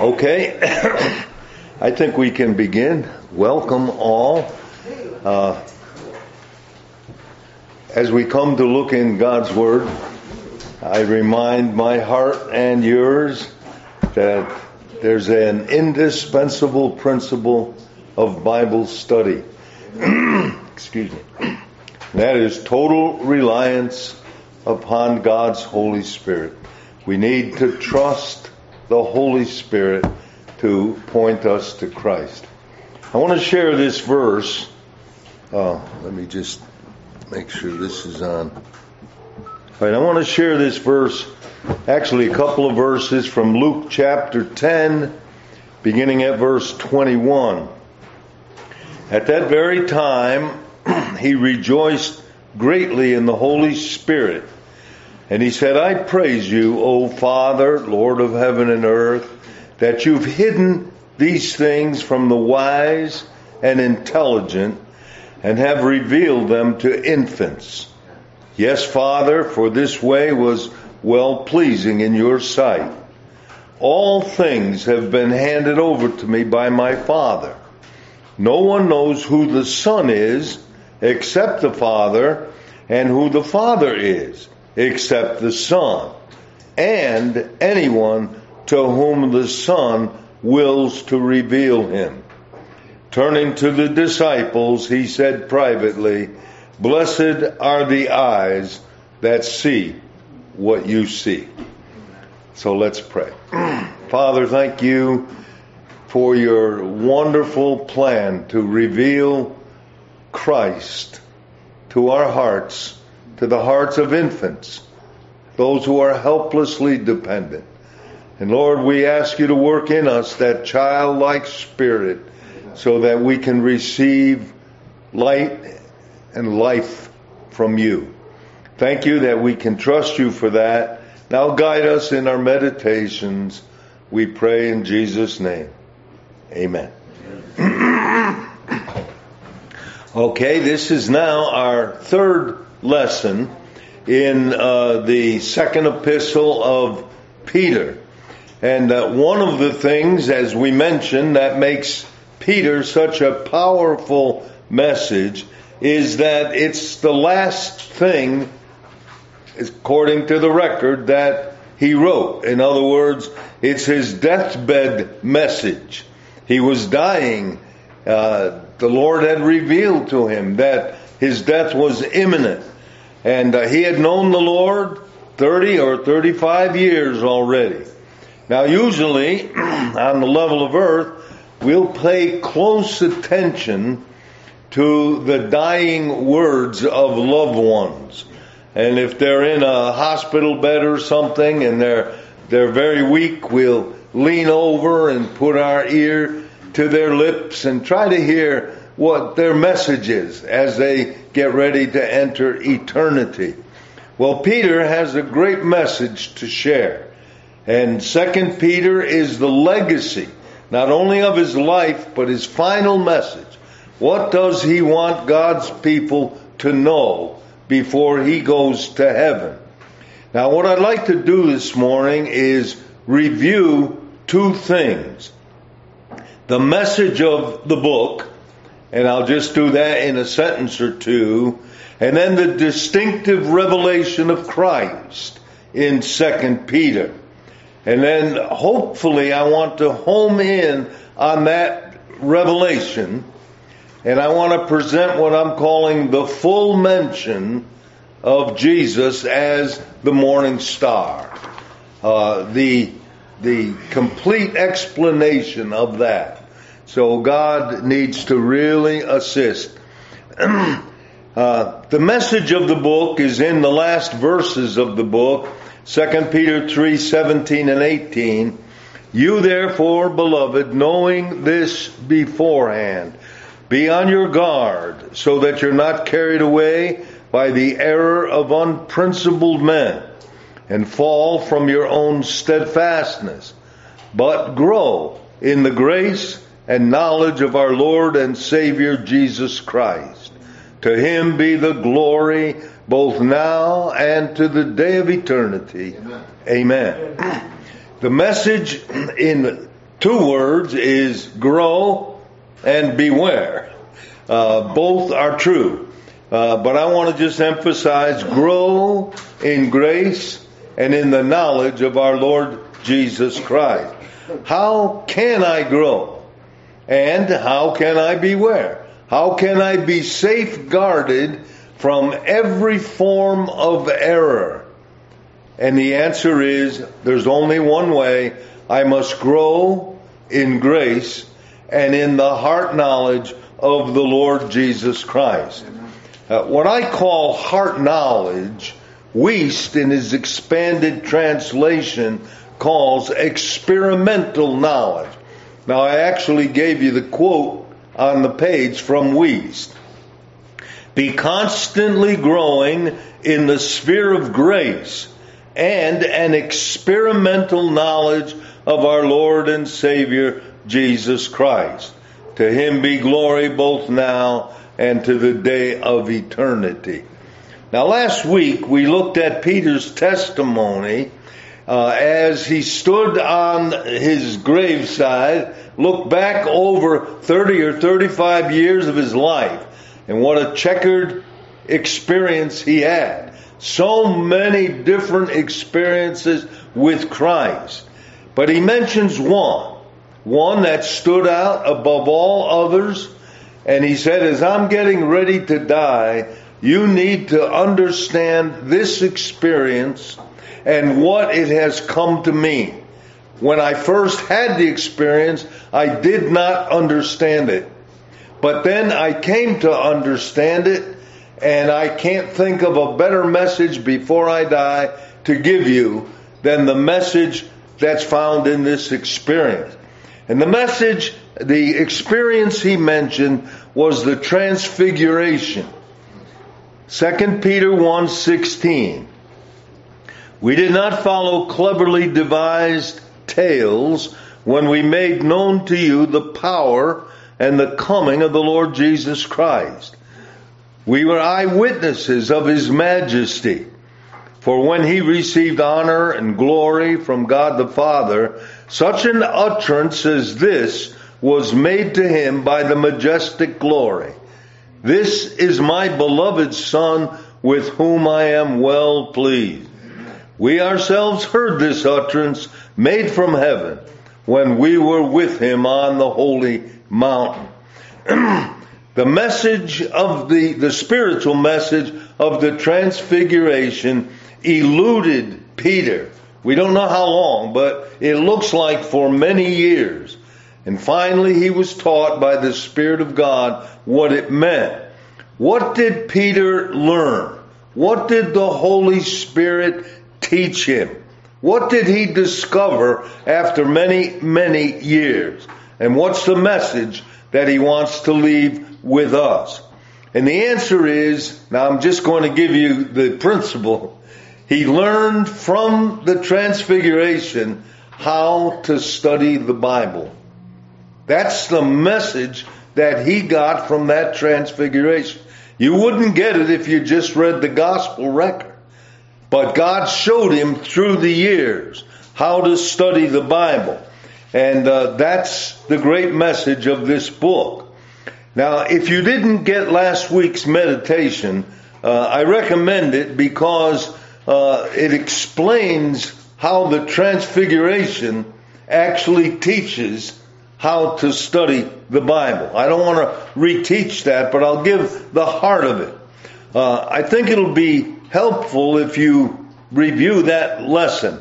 Okay, I think we can begin. Welcome all. As we come to look in God's Word, I remind my heart and yours that there's an indispensable principle of Bible study. Excuse me. That is total reliance upon God's Holy Spirit. We need to trust the Holy Spirit to point us to Christ. I want to share this verse. Let me just make sure this is on. All right, I want to share this verse, actually a couple of verses from Luke chapter 10, beginning at verse 21. At that very time, he rejoiced greatly in the Holy Spirit. And he said, I praise you, O Father, Lord of heaven and earth, that you've hidden these things from the wise and intelligent and have revealed them to infants. Yes, Father, for this way was well-pleasing in your sight. All things have been handed over to me by my Father. No one knows who the Son is except the Father, and who the Father is except the Son, and anyone to whom the Son wills to reveal him. Turning to the disciples, he said privately, Blessed are the eyes that see what you see. So let's pray. Father, thank you for your wonderful plan to reveal Christ to our hearts, to the hearts of infants, those who are helplessly dependent. And Lord, we ask you to work in us that childlike spirit so that we can receive light and life from you. Thank you that we can trust you for that. Now guide us in our meditations. We pray in Jesus' name. Amen. Okay, this is now our third lesson in the second epistle of Peter. And one of the things, as we mentioned, that makes Peter such a powerful message is that it's the last thing, according to the record, that he wrote. In other words, it's his deathbed message. He was dying. The Lord had revealed to him that his death was imminent. And he had known the Lord 30 or 35 years already. Now usually, on the level of earth, we'll pay close attention to the dying words of loved ones. And if they're in a hospital bed or something and they're very weak, we'll lean over and put our ear to their lips and try to hear what their message is as they get ready to enter eternity. Well, Peter has a great message to share. And 2 Peter is the legacy, not only of his life, but his final message. What does he want God's people to know before he goes to heaven? Now, what I'd like to do this morning is review two things. The message of the book, and I'll just do that in a sentence or two, and then the distinctive revelation of Christ in 2 Peter. And then hopefully I want to home in on that revelation, and I want to present what I'm calling the full mention of Jesus as the morning star. The complete explanation of that. So God needs to really assist. The message of the book is in the last verses of the book, 2 Peter 3:17 and 18. You therefore, beloved, knowing this beforehand, be on your guard, so that you're not carried away by the error of unprincipled men, and fall from your own steadfastness, but grow in the grace and knowledge of our Lord and Savior Jesus Christ. To him be the glory both now and to the day of eternity. Amen. The message in two words is grow and beware. Both are true. But I want to just emphasize grow in grace and in the knowledge of our Lord Jesus Christ. How can I grow? And how can I beware? How can I be safeguarded from every form of error? And the answer is, there's only one way. I must grow in grace and in the heart knowledge of the Lord Jesus Christ. What I call heart knowledge, Wuest in his expanded translation calls experimental knowledge. Now I actually gave you the quote on the page from Wuest. Be constantly growing in the sphere of grace and an experimental knowledge of our Lord and Savior Jesus Christ. To Him be glory both now and to the day of eternity. Now last week we looked at Peter's testimony as he stood on his graveside, looked back over 30 or 35 years of his life, and what a checkered experience he had. So many different experiences with Christ. But he mentions one that stood out above all others, and he said, as I'm getting ready to die, you need to understand this experience and what it has come to mean. When I first had the experience, I did not understand it. But then I came to understand it, and I can't think of a better message before I die to give you than the message that's found in this experience. And the message, the experience he mentioned was the transfiguration. 2 Peter 1:16. We did not follow cleverly devised tales when we made known to you the power and the coming of the Lord Jesus Christ. We were eyewitnesses of His majesty. For when He received honor and glory from God the Father, such an utterance as this was made to Him by the majestic glory. This is my beloved Son, with whom I am well pleased. We ourselves heard this utterance made from heaven when we were with Him on the holy mountain. The message of the spiritual message of the transfiguration eluded Peter. We don't know how long, but it looks like for many years. And finally he was taught by the Spirit of God what it meant. What did Peter learn? What did the Holy Spirit teach him? What did he discover after many, many years? And what's the message that he wants to leave with us? And the answer is, now I'm just going to give you the principle. He learned from the transfiguration how to study the Bible. That's the message that he got from that transfiguration. You wouldn't get it if you just read the gospel record. But God showed him through the years how to study the Bible. And that's the great message of this book. Now, if you didn't get last week's meditation, I recommend it because it explains how the transfiguration actually teaches how to study the Bible. I don't want to reteach that, but I'll give the heart of it. I think it'll be helpful if you review that lesson.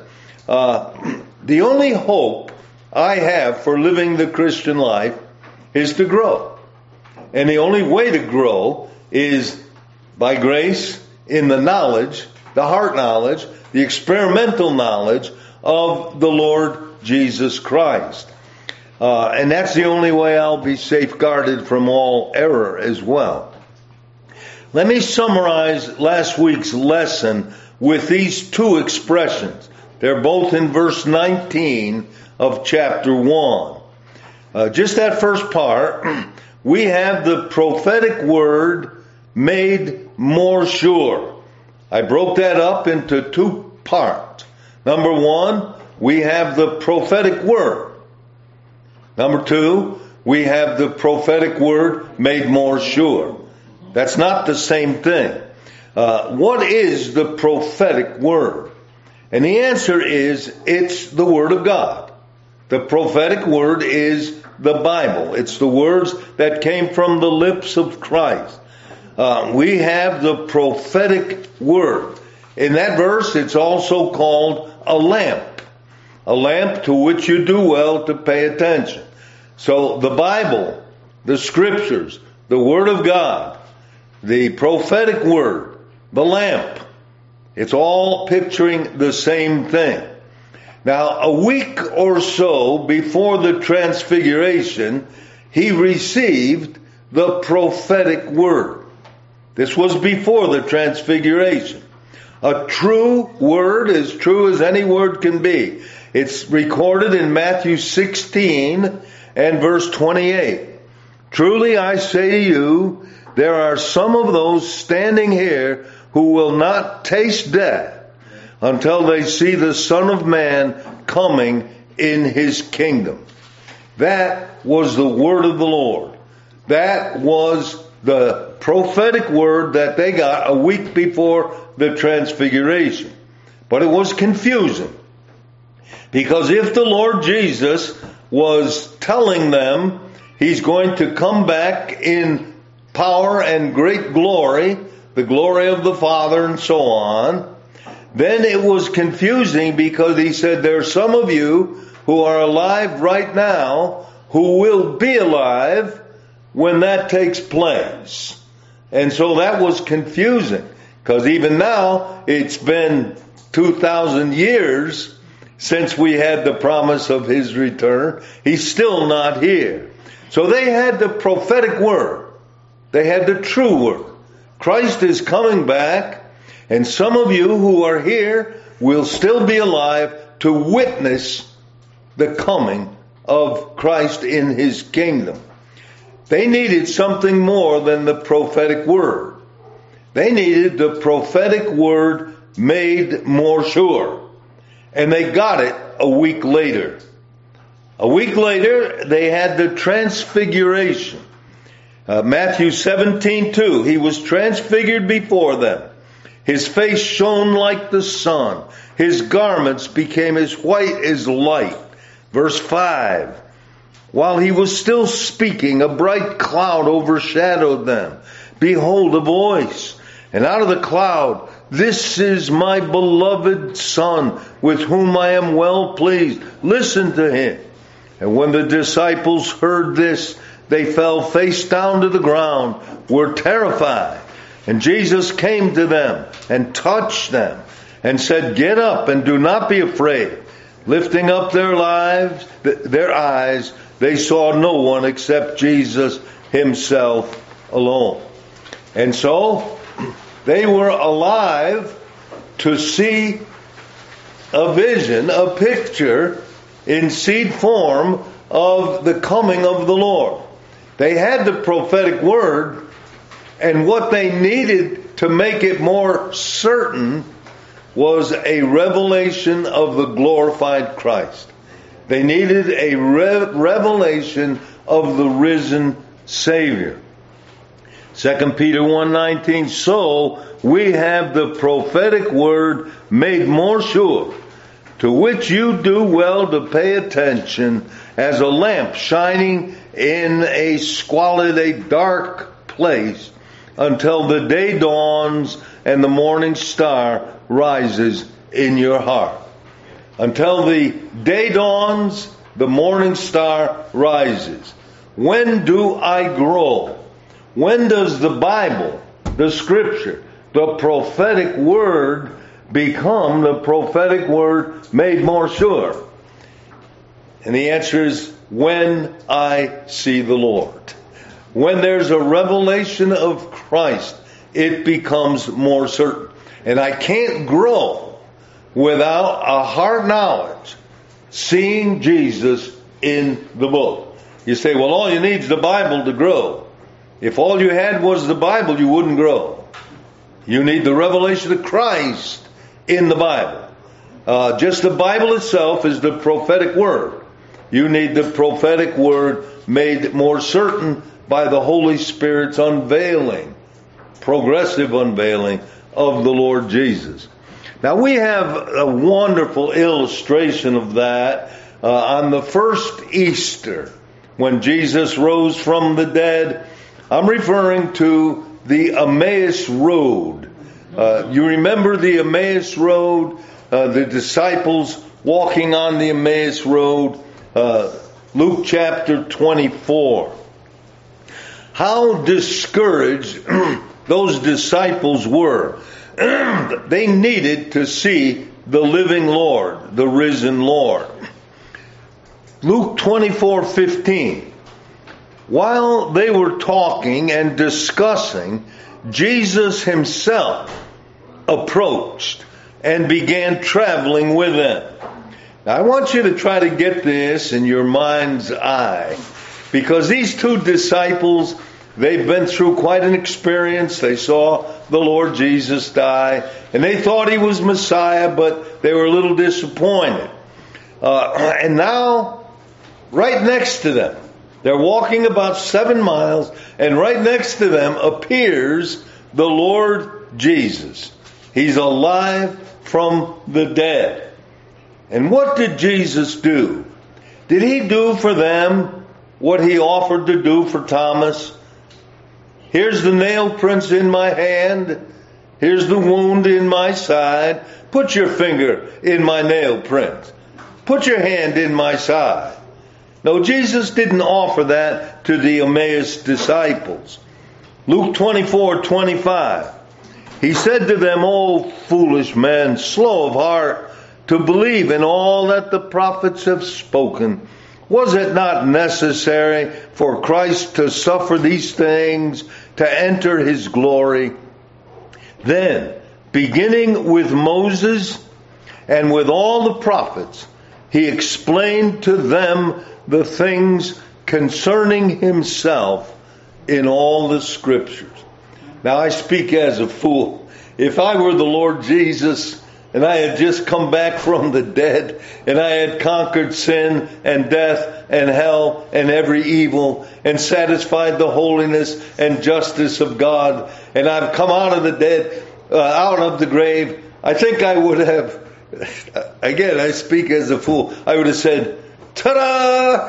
The only hope I have for living the Christian life is to grow. And the only way to grow is by grace in the knowledge, the heart knowledge, the experimental knowledge of the Lord Jesus Christ. And that's the only way I'll be safeguarded from all error as well. Let me summarize last week's lesson with these two expressions. They're both in verse 19 of chapter 1. Just that first part, we have the prophetic word made more sure. I broke that up into two parts. Number one, we have the prophetic word. Number two, we have the prophetic word made more sure. That's not the same thing. What is the prophetic word? And the answer is, it's the Word of God. The prophetic word is the Bible. It's the words that came from the lips of Christ. We have the prophetic word. In that verse, it's also called a lamp to which you do well to pay attention. So the Bible, the Scriptures, the Word of God, the prophetic word, the lamp, it's all picturing the same thing. Now, a week or so before the transfiguration, he received the prophetic word. This was before the transfiguration. A true word, as true as any word can be. It's recorded in Matthew 16 and verse 28. Truly I say to you, there are some of those standing here who will not taste death until they see the Son of Man coming in His kingdom. That was the word of the Lord. That was the prophetic word that they got a week before the transfiguration. But it was confusing. Because if the Lord Jesus was telling them He's going to come back in power and great glory, the glory of the Father and so on, then it was confusing because He said, there are some of you who are alive right now who will be alive when that takes place. And so that was confusing because even now it's been 2,000 years since we had the promise of His return. He's still not here. So they had the prophetic word. They had the true word. Christ is coming back, and some of you who are here will still be alive to witness the coming of Christ in His kingdom. They needed something more than the prophetic word. They needed the prophetic word made more sure. And they got it a week later. A week later, they had the transfiguration. Matthew 17:2, He was transfigured before them. His face shone like the sun. His garments became as white as light. Verse 5, while He was still speaking, a bright cloud overshadowed them. Behold, a voice. And out of the cloud, this is my beloved Son, with whom I am well pleased. Listen to Him. And when the disciples heard this, they fell face down to the ground, were terrified. And Jesus came to them and touched them and said, get up and do not be afraid. Lifting up their eyes, they saw no one except Jesus Himself alone. And so they were alive to see a vision, a picture in seed form of the coming of the Lord. They had the prophetic word, and what they needed to make it more certain was a revelation of the glorified Christ. They needed a revelation of the risen Savior. 2 Peter 1:19, so we have the prophetic word made more sure, to which you do well to pay attention as a lamp shining in a squalid, a dark place, until the day dawns and the morning star rises in your heart. Until the day dawns, the morning star rises. When do I grow? When does the Bible, the Scripture, the prophetic word become the prophetic word made more sure? And the answer is when I see the Lord. When there's a revelation of Christ, it becomes more certain. And I can't grow without a heart knowledge, seeing Jesus in the book. You say, well, all you need is the Bible to grow. If all you had was the Bible, you wouldn't grow. You need the revelation of Christ in the Bible. Just the Bible itself is the prophetic word. You need the prophetic word made more certain by the Holy Spirit's unveiling, progressive unveiling of the Lord Jesus. Now we have a wonderful illustration of that on the first Easter when Jesus rose from the dead. I'm referring to the Emmaus Road. You remember the Emmaus Road? The disciples walking on the Emmaus Road. Luke chapter 24. How discouraged those disciples were. They needed to see the living Lord, the risen Lord. Luke 24:15. While they were talking and discussing, Jesus himself approached and began traveling with them. Now, I want you to try to get this in your mind's eye, because these two disciples, they've been through quite an experience. They saw the Lord Jesus die, and they thought he was Messiah, but they were a little disappointed. And now, right next to them, they're walking about 7 miles, and right next to them appears the Lord Jesus. He's alive from the dead. And what did Jesus do? Did he do for them what he offered to do for Thomas? Here's the nail prints in my hand. Here's the wound in my side. Put your finger in my nail print. Put your hand in my side. No, Jesus didn't offer that to the Emmaus disciples. Luke 24:25. He said to them, "O foolish men, slow of heart to believe in all that the prophets have spoken. Was it not necessary for Christ to suffer these things to enter his glory?" Then, beginning with Moses and with all the prophets, he explained to them the things concerning himself in all the scriptures. Now I speak as a fool. If I were the Lord Jesus and I had just come back from the dead and I had conquered sin and death and hell and every evil and satisfied the holiness and justice of God, and I've come out of the dead, out of the grave, I think I would have, again, I speak as a fool, I would have said, "Ta-da!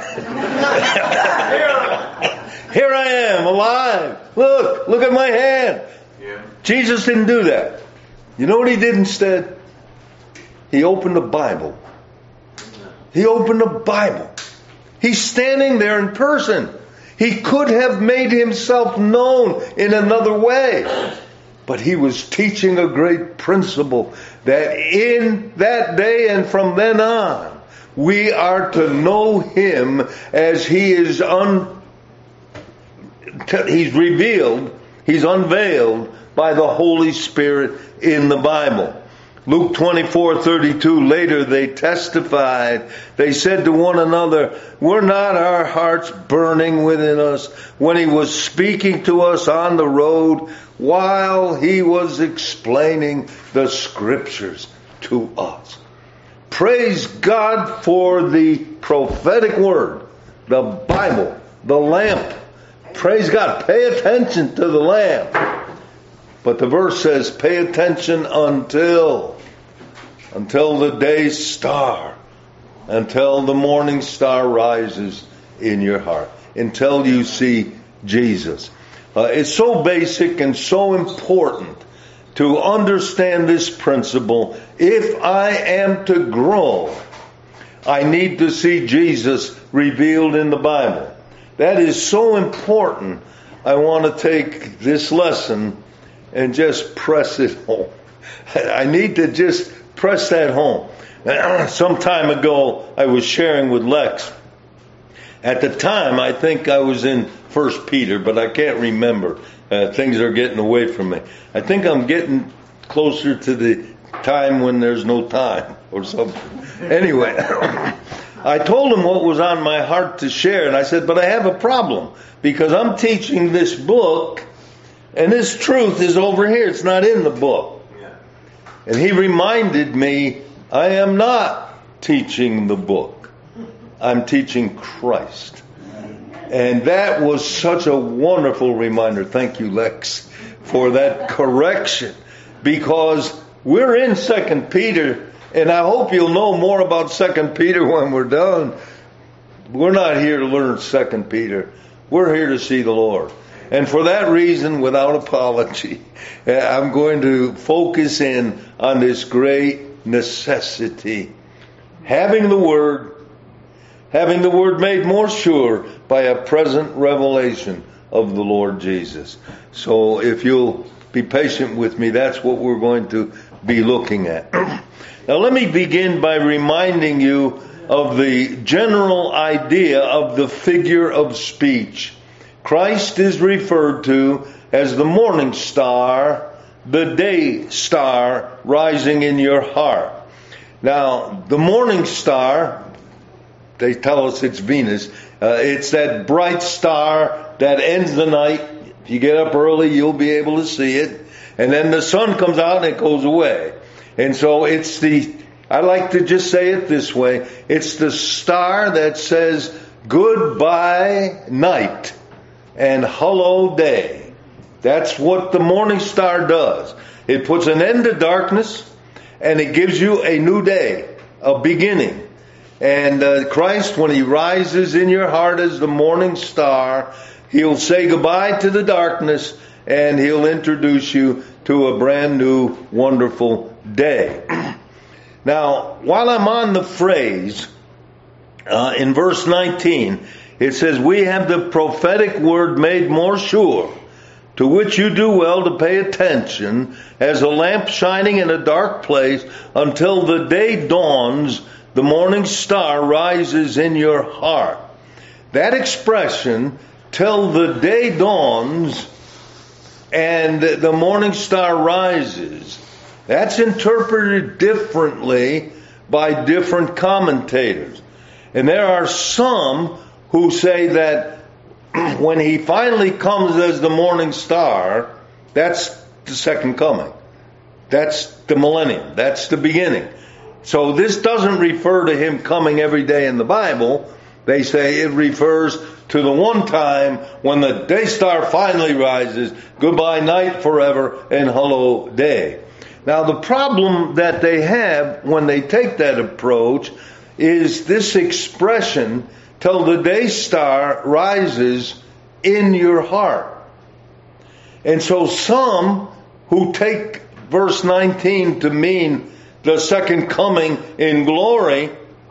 Here I am, alive. Look at my hand." Yeah. Jesus didn't do that. You know what he did instead? He opened the Bible. He opened the Bible. He's standing there in person. He could have made himself known in another way. But he was teaching a great principle that in that day and from then on, we are to know him as he is he's revealed, he's unveiled by the Holy Spirit in the Bible. Luke 24:32, later they testified. They said to one another, "Were not our hearts burning within us when he was speaking to us on the road while he was explaining the scriptures to us?" Praise God for the prophetic word, the Bible, the lamp. Praise God. Pay attention to the lamp. But the verse says, pay attention until the day star, until the morning star rises in your heart, until you see Jesus. It's so basic and so important to understand this principle. If I am to grow, I need to see Jesus revealed in the Bible. That is so important. I want to take this lesson and just press it home. I need to just press that home. Some time ago, I was sharing with Lex. At the time, I think I was in 1 Peter, but I can't remember. Things are getting away from me. I think I'm getting closer to the time when there's no time or something. Anyway, I told him what was on my heart to share, and I said, but I have a problem, because I'm teaching this book, and this truth is over here. It's not in the book. And he reminded me, I am not teaching the book. I'm teaching Christ. And that was such a wonderful reminder. Thank you, Lex, for that correction. Because we're in 2 Peter, and I hope you'll know more about 2 Peter when we're done. We're not here to learn 2 Peter. We're here to see the Lord. And for that reason, without apology, I'm going to focus in on this great necessity. Having the Word made more sure by a present revelation of the Lord Jesus. So if you'll be patient with me, that's what we're going to be looking at. Now let me begin by reminding you of the general idea of the figure of speech. Christ is referred to as the morning star, the day star rising in your heart. Now, the morning star, they tell us it's Venus. It's that bright star that ends the night. If you get up early, you'll be able to see it. And then the sun comes out and it goes away. And so I like to just say it this way. It's the star that says goodbye night and hello day. That's what the morning star does. It puts an end to darkness and it gives you a new day, a beginning. And Christ, when He rises in your heart as the morning star, He'll say goodbye to the darkness and He'll introduce you to a brand new, wonderful day. Now, while I'm on the phrase, in verse 19, it says, we have the prophetic word made more sure, to which you do well to pay attention, as a lamp shining in a dark place, until the day dawns, the morning star rises in your heart. That expression, till the day dawns and the morning star rises, that's interpreted differently by different commentators. And there are some who say that when He finally comes as the morning star, that's the second coming. That's the millennium. That's the beginning. So this doesn't refer to Him coming every day in the Bible. They say it refers to the one time when the day star finally rises, goodbye night forever, and hello day. Now the problem that they have when they take that approach is this expression, till the day star rises in your heart. And so some who take verse 19 to mean the second coming in glory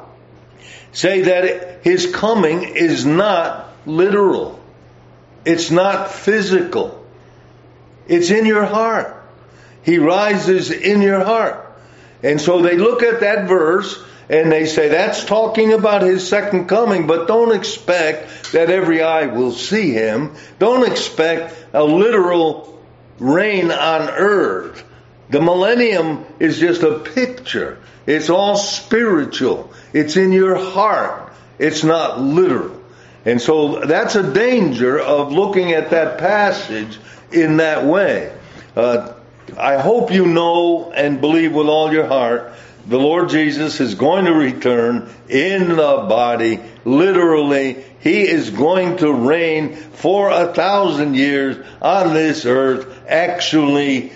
say that His coming is not literal. It's not physical. It's in your heart. He rises in your heart. And so they look at that verse and they say that's talking about His second coming, but don't expect that every eye will see Him. Don't expect a literal reign on earth. The millennium is just a picture. It's all spiritual. It's in your heart. It's not literal. And so that's a danger of looking at that passage in that way. I hope you know and believe with all your heart the Lord Jesus is going to return in the body. Literally, He is going to reign for 1,000 years on this earth. Actually,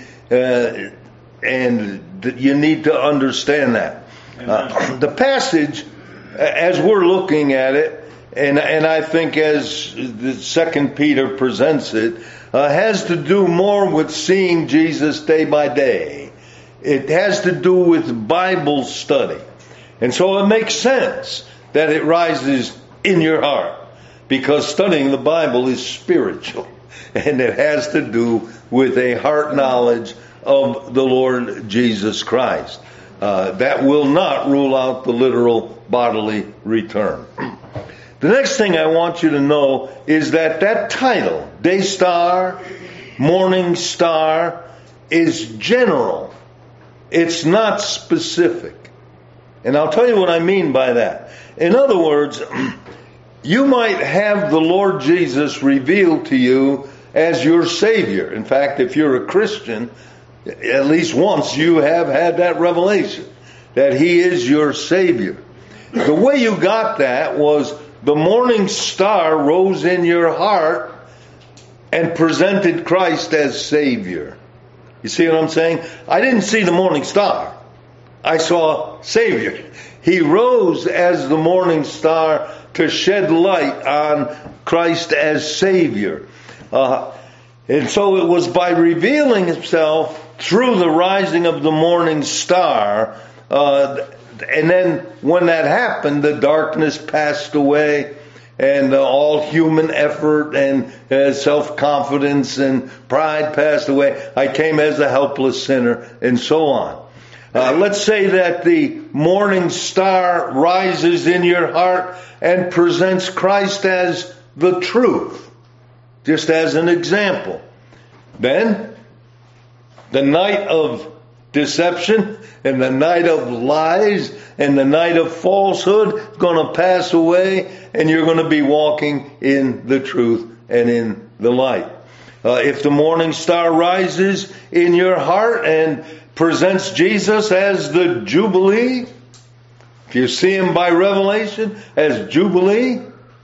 and you need to understand that. The passage, as we're looking at it, and I think as the 2 Peter presents it, has to do more with seeing Jesus day by day. It has to do with Bible study. And so it makes sense that it rises in your heart, because studying the Bible is spiritual. And it has to do with a heart knowledge of the Lord Jesus Christ. That will not rule out the literal bodily return. The next thing I want you to know is that title, Day Star, Morning Star, is general. It's not specific. And I'll tell you what I mean by that. In other words, you might have the Lord Jesus revealed to you as your Savior. In fact, if you're a Christian, at least once you have had that revelation that He is your Savior. The way you got that was the morning star rose in your heart and presented Christ as Savior. You see what I'm saying? I didn't see the morning star. I saw Savior. He rose as the morning star to shed light on Christ as Savior. And so it was by revealing himself through the rising of the morning star. And then when that happened, the darkness passed away, and all human effort and self-confidence and pride passed away. I came as a helpless sinner, and so on. Let's say that the morning star rises in your heart and presents Christ as the truth, just as an example. Then, the night of deception and the night of lies and the night of falsehood is going to pass away, and you're going to be walking in the truth and in the light. If the morning star rises in your heart and presents Jesus as the Jubilee, if you see him by revelation as Jubilee,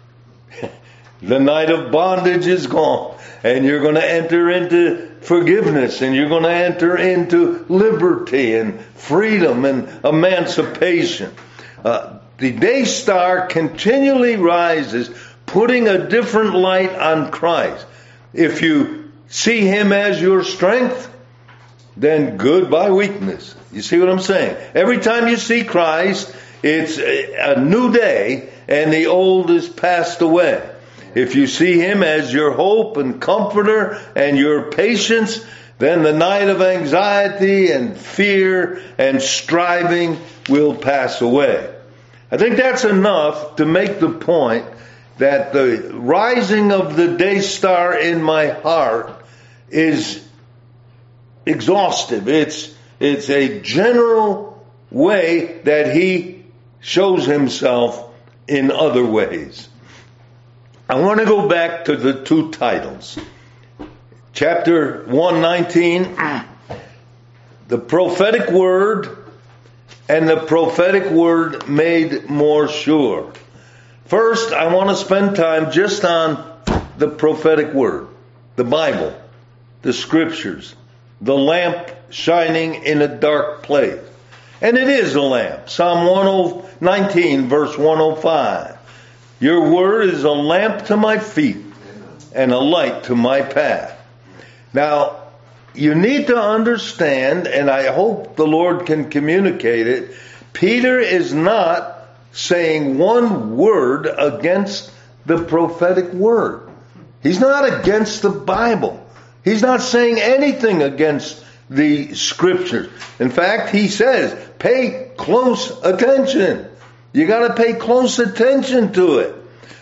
the night of bondage is gone, and you're going to enter into forgiveness, and you're going to enter into liberty and freedom and emancipation. The day star continually rises, putting a different light on Christ. If you see him as your strength, then goodbye weakness. You see what I'm saying? Every time you see Christ, it's a new day, and the old is passed away. If you see him as your hope and comforter and your patience, then the night of anxiety and fear and striving will pass away. I think that's enough to make the point that the rising of the day star in my heart is exhaustive. It's a general way that he shows himself in other ways. I want to go back to the two titles. Chapter 119, the prophetic word and the prophetic word made more sure. First, I want to spend time just on the prophetic word, the Bible, the scriptures, the lamp shining in a dark place. And it is a lamp. Psalm 119, verse 105. Your word is a lamp to my feet and a light to my path. Now, you need to understand, and I hope the Lord can communicate it, Peter is not saying one word against the prophetic word. He's not against the Bible. He's not saying anything against the scriptures. In fact, he says, pay close attention. You got to pay close attention to it.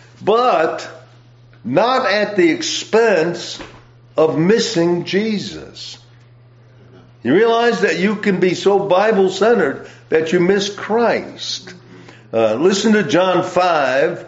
But not at the expense of missing Jesus. You realize that you can be so Bible-centered that you miss Christ. Listen to John 5,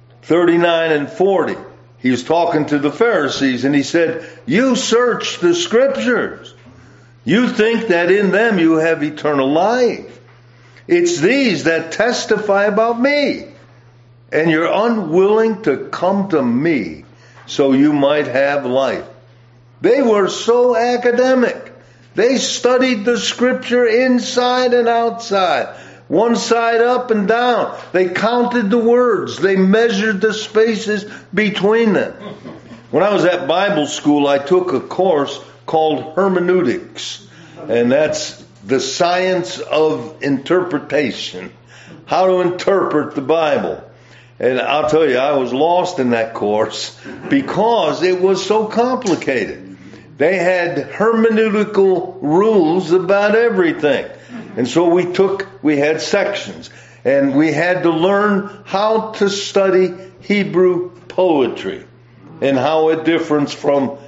39 and 40. He was talking to the Pharisees, and he said, you search the scriptures. You think that in them you have eternal life. It's these that testify about me. And you're unwilling to come to me so you might have life. They were so academic. They studied the scripture inside and outside. One side up and down. They counted the words. They measured the spaces between them. When I was at Bible school, I took a course called hermeneutics. And that's the science of interpretation. How to interpret the Bible. And I'll tell you, I was lost in that course because it was so complicated. They had hermeneutical rules about everything. And so we had sections. And we had to learn how to study Hebrew poetry and how it's different from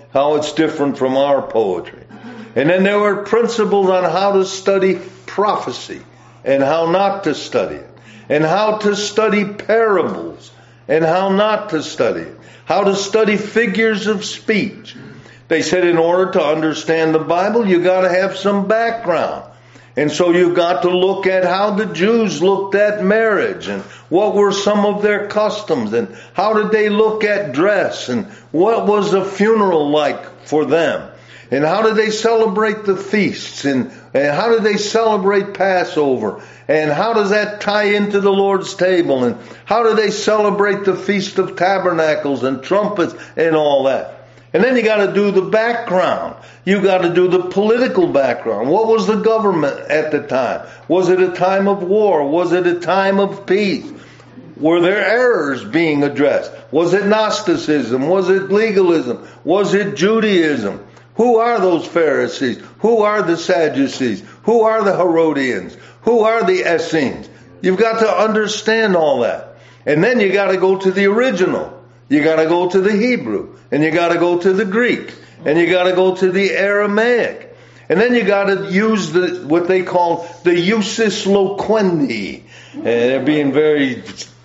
our poetry. And then there were principles on how to study prophecy and how not to study it. And how to study parables and how not to study it. How to study figures of speech. They said in order to understand the Bible, you got to have some background. And so you've got to look at how the Jews looked at marriage and what were some of their customs and how did they look at dress and what was a funeral like for them and how did they celebrate the feasts and how did they celebrate Passover and how does that tie into the Lord's table and how do they celebrate the Feast of Tabernacles and trumpets and all that. And then you got to do the background. You got to do the political background. What was the government at the time? Was it a time of war? Was it a time of peace? Were there errors being addressed? Was it Gnosticism? Was it legalism? Was it Judaism? Who are those Pharisees? Who are the Sadducees? Who are the Herodians? Who are the Essenes? You've got to understand all that. And then you got to go to the original. You got to go to the Hebrew, and you got to go to the Greek, and you got to go to the Aramaic, and then you got to use what they call the usus loquendi. They're being very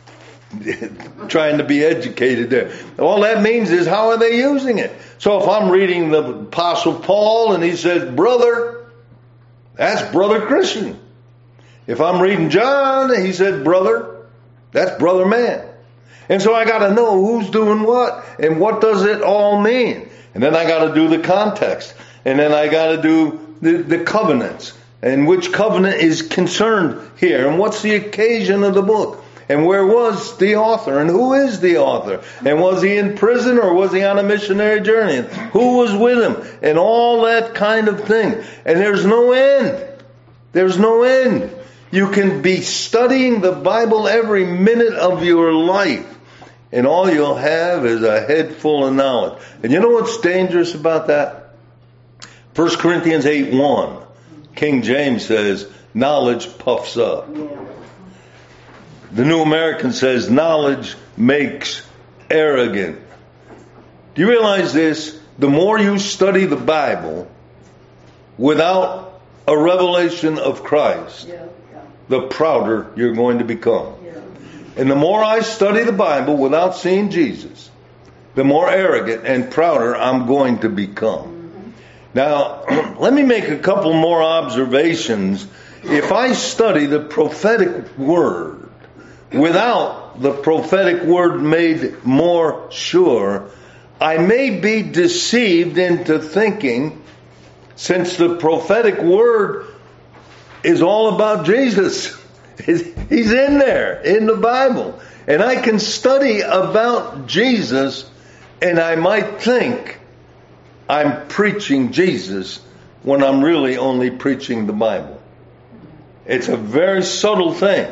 trying to be educated there. All that means is how are they using it? So if I'm reading the Apostle Paul and he says brother, that's brother Christian. If I'm reading John and he said brother, that's brother man. And so I got to know who's doing what and what does it all mean. And then I got to do the context. And then I got to do the covenants and which covenant is concerned here and what's the occasion of the book and where was the author and who is the author and was he in prison or was he on a missionary journey and who was with him and all that kind of thing. And there's no end. There's no end. You can be studying the Bible every minute of your life. And all you'll have is a head full of knowledge. And you know what's dangerous about that? 1 Corinthians 8:1. King James says, knowledge puffs up. The New American says, knowledge makes arrogant. Do you realize this? The more you study the Bible without a revelation of Christ, the prouder you're going to become. And the more I study the Bible without seeing Jesus, the more arrogant and prouder I'm going to become. Now, let me make a couple more observations. If I study the prophetic word without the prophetic word made more sure, I may be deceived into thinking, since the prophetic word is all about Jesus, he's in there, in the Bible. And I can study about Jesus and I might think I'm preaching Jesus when I'm really only preaching the Bible. It's a very subtle thing.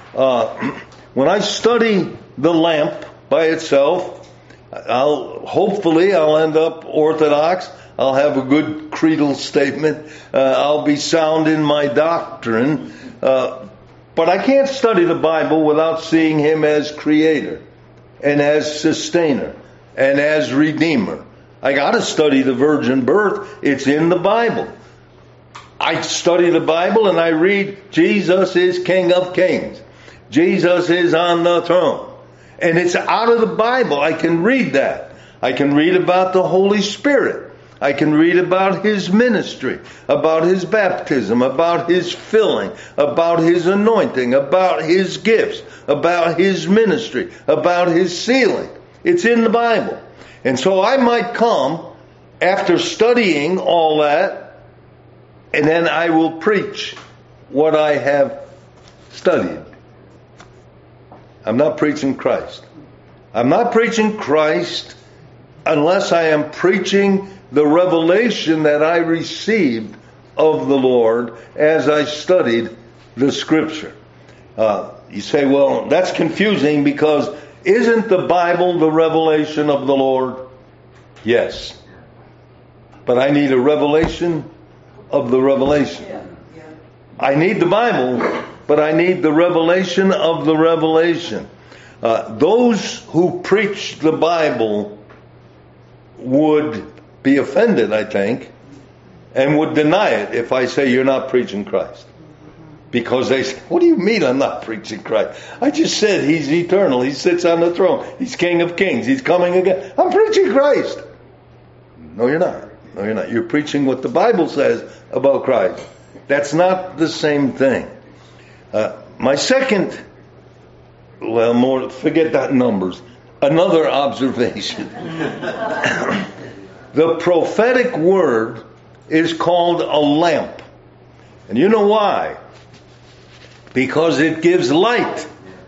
When I study the lamp by itself, hopefully I'll end up orthodox. I'll have a good creedal statement. I'll be sound in my doctrine. But I can't study the Bible without seeing Him as Creator and as Sustainer and as Redeemer. I got to study the virgin birth. It's in the Bible. I study the Bible and I read Jesus is King of Kings. Jesus is on the throne. And it's out of the Bible. I can read that. I can read about the Holy Spirit. I can read about His ministry, about His baptism, about His filling, about His anointing, about His gifts, about His ministry, about His sealing. It's in the Bible. And so I might come after studying all that, and then I will preach what I have studied. I'm not preaching Christ. I'm not preaching Christ unless I am preaching the revelation that I received of the Lord as I studied the Scripture. You say, well, that's confusing because isn't the Bible the revelation of the Lord? Yes. But I need a revelation of the revelation. I need the Bible, but I need the revelation of the revelation. Those who preach the Bible would be offended, I think, and would deny it if I say you're not preaching Christ. Because they say, what do you mean I'm not preaching Christ? I just said He's eternal. He sits on the throne. He's King of Kings. He's coming again. I'm preaching Christ. No, you're not. No, you're not. You're preaching what the Bible says about Christ. That's not the same thing. My second, forget that numbers. Another observation. The prophetic word is called a lamp. And you know why? Because it gives light.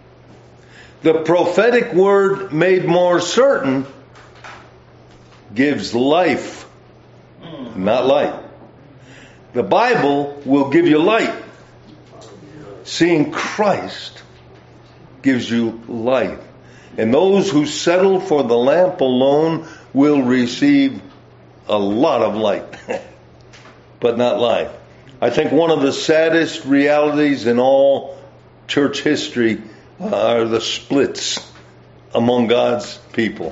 The prophetic word made more certain gives life, not light. The Bible will give you light. Seeing Christ gives you light. And those who settle for the lamp alone will receive a lot of light, but not life. I think one of the saddest realities in all church history are the splits among God's people.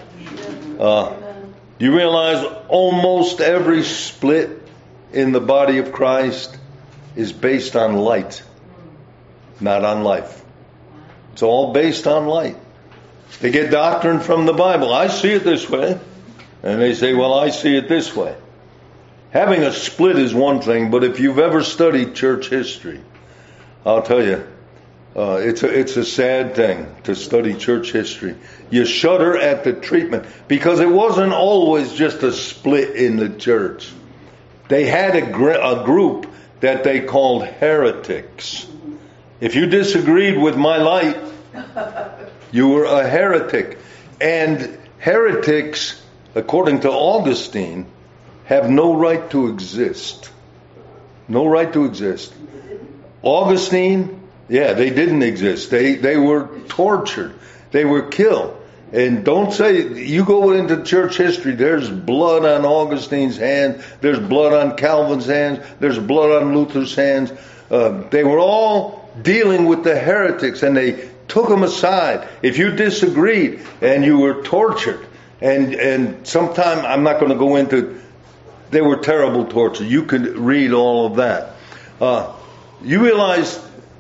You realize almost every split in the body of Christ is based on light, not on life. It's all based on light. They get doctrine from the Bible. I see it this way. And they say, well, I see it this way. Having a split is one thing, but if you've ever studied church history, I'll tell you, it's a sad thing to study church history. You shudder at the treatment, because it wasn't always just a split in the church. They had a group that they called heretics. If you disagreed with my light, you were a heretic. And heretics, according to Augustine, have no right to exist. No right to exist. Augustine, they didn't exist. They were tortured. They were killed. And don't say, you go into church history, there's blood on Augustine's hands, there's blood on Calvin's hands, there's blood on Luther's hands. They were all dealing with the heretics, and they took them aside. If you disagreed, and you were tortured, and sometime, I'm not going to go into, they were terrible torture. You could read all of that. You realize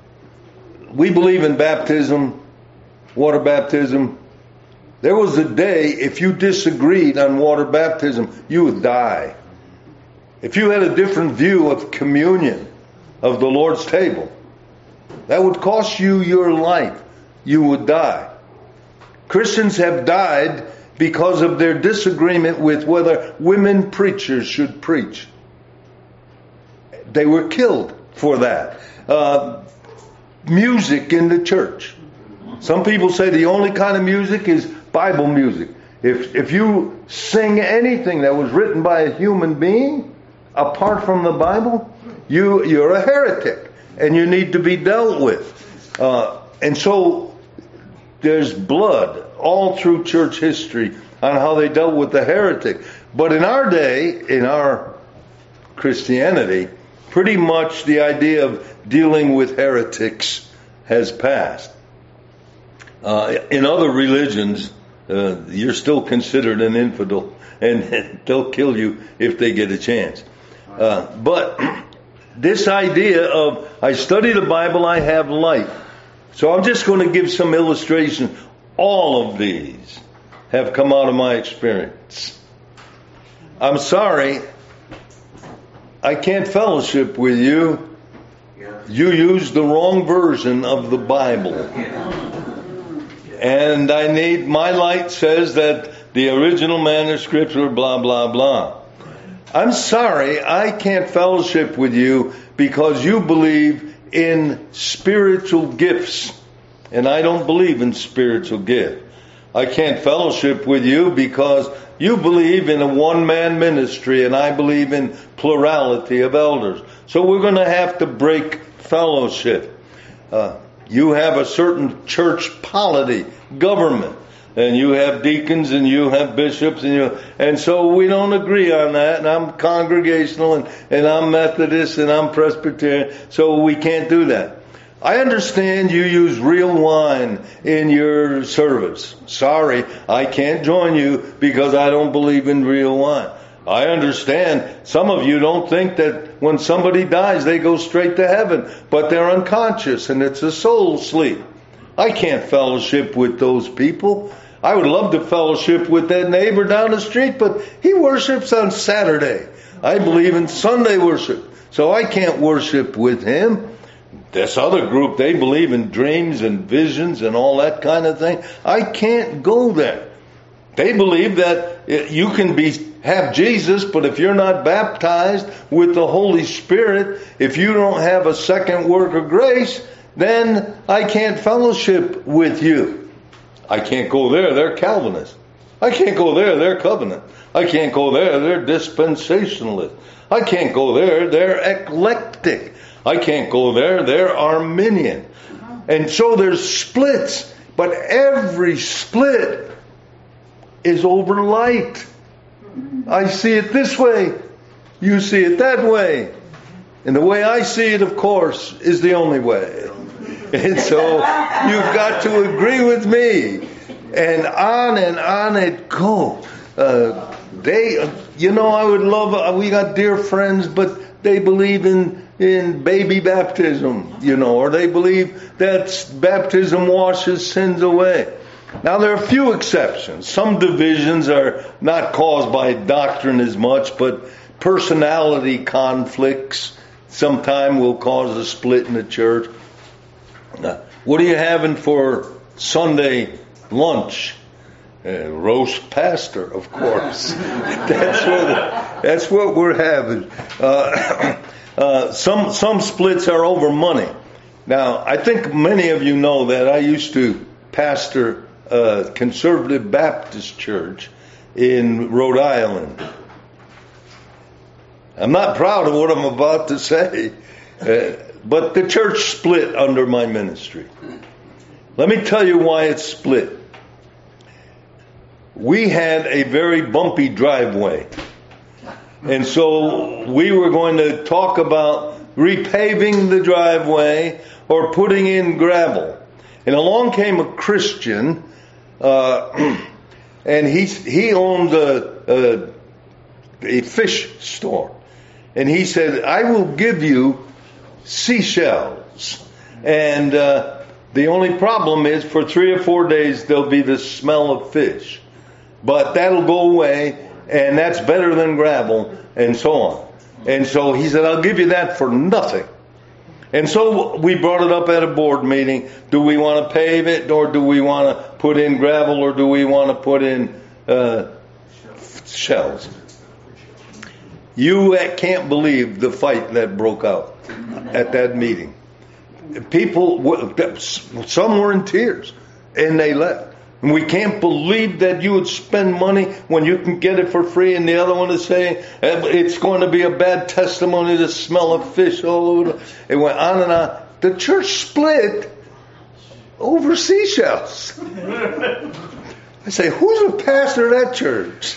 we believe in baptism, water baptism. There was a day, if you disagreed on water baptism, you would die. If you had a different view of communion, of the Lord's table, that would cost you your life. You would die. Christians have died because of their disagreement with whether women preachers should preach. They were killed for that. Music in the church. Some people say the only kind of music is Bible music. If you sing anything that was written by a human being apart from the Bible, you're a heretic and you need to be dealt with. And so there's blood all through church history on how they dealt with the heretic. But in our day, in our Christianity, pretty much the idea of dealing with heretics has passed. In other religions, you're still considered an infidel, and they'll kill you if they get a chance. But this idea of, I study the Bible, I have light. So I'm just going to give some illustration. All of these have come out of my experience. I'm sorry, I can't fellowship with you. You used the wrong version of the Bible. And my light says that the original manuscripts were blah, blah, blah. I'm sorry, I can't fellowship with you because you believe in spiritual gifts. And I don't believe in spiritual gifts. I can't fellowship with you because you believe in a one-man ministry and I believe in plurality of elders. So we're going to have to break fellowship. You have a certain church polity, government, and you have deacons and you have bishops and so we don't agree on that. And I'm Congregational and I'm Methodist and I'm Presbyterian, so we can't do that. I understand you use real wine in your service. Sorry, I can't join you because I don't believe in real wine. I understand some of you don't think that when somebody dies they go straight to heaven, but they're unconscious and it's a soul sleep. I can't fellowship with those people. I would love to fellowship with that neighbor down the street, but he worships on Saturday. I believe in Sunday worship. so I can't worship with him. This other group, they believe in dreams and visions and all that kind of thing. I can't go there. They believe that you can have Jesus, but if you're not baptized with the Holy Spirit, if you don't have a second work of grace, then I can't fellowship with you. I can't go there, they're Calvinists. I can't go there, they're covenant. I can't go there, they're dispensationalist. I can't go there, they're eclectic. I can't go there, they're Arminian. And so there's splits, but every split is over light. I see it this way, you see it that way. And the way I see it, of course, is the only way. And so you've got to agree with me. And on it goes. I would love, we got dear friends, but they believe in baby baptism, or they believe that baptism washes sins away. Now there are a few exceptions. Some divisions are not caused by doctrine as much, but personality conflicts sometime will cause a split in the church. What are you having for Sunday lunch? Roast pastor, of course. That's what we're having. Some splits are over money. Now, I think many of you know that I used to pastor a conservative Baptist church in Rhode Island. I'm not proud of what I'm about to say, but the church split under my ministry. Let me tell you why it split. We had a very bumpy driveway. And so we were going to talk about repaving the driveway or putting in gravel. And along came a Christian, and he owned a fish store. And he said, I will give you seashells. And the only problem is for 3 or 4 days there'll be the smell of fish. But that'll go away, and that's better than gravel, and so on. And so he said, I'll give you that for nothing. And so we brought it up at a board meeting. Do we want to pave it, or do we want to put in gravel, or do we want to put in shells? You can't believe the fight that broke out at that meeting. People, some were in tears, and they left. And we can't believe that you would spend money when you can get it for free. And the other one is saying it's going to be a bad testimony, the smell of fish all over. It went on and on. The church split over seashells. I say, who's the pastor of that church?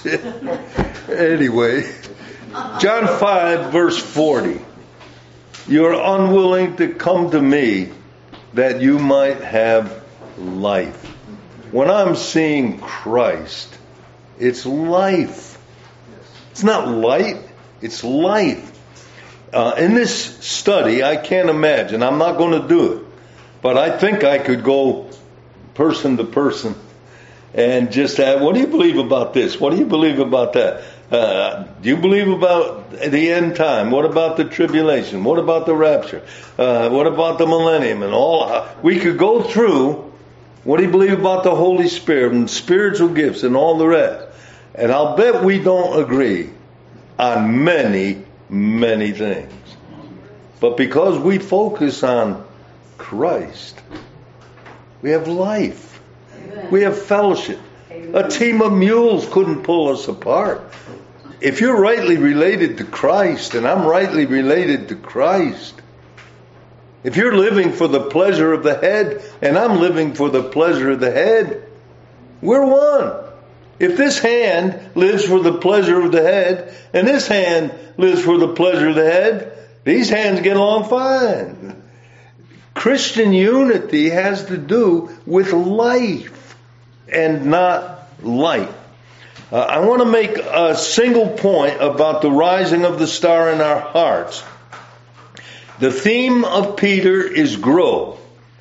Anyway, John 5 verse 40. You're unwilling to come to me that you might have life. When I'm seeing Christ, it's life. It's not light, it's life. In this study, I can't imagine, I'm not going to do it, but I think I could go person to person and just ask, what do you believe about this? What do you believe about that? Do you believe about the end time? What about the tribulation? What about the rapture? What about the millennium? And all we could go through. What do you believe about the Holy Spirit and spiritual gifts and all the rest? And I'll bet we don't agree on many, many things. But because we focus on Christ, we have life. Amen. We have fellowship. Amen. A team of mules couldn't pull us apart. If you're rightly related to Christ, and I'm rightly related to Christ, if you're living for the pleasure of the head, and I'm living for the pleasure of the head, we're one. If this hand lives for the pleasure of the head, and this hand lives for the pleasure of the head, these hands get along fine. Christian unity has to do with life and not light. I want to make a single point about the rising of the star in our hearts. The theme of Peter is grow.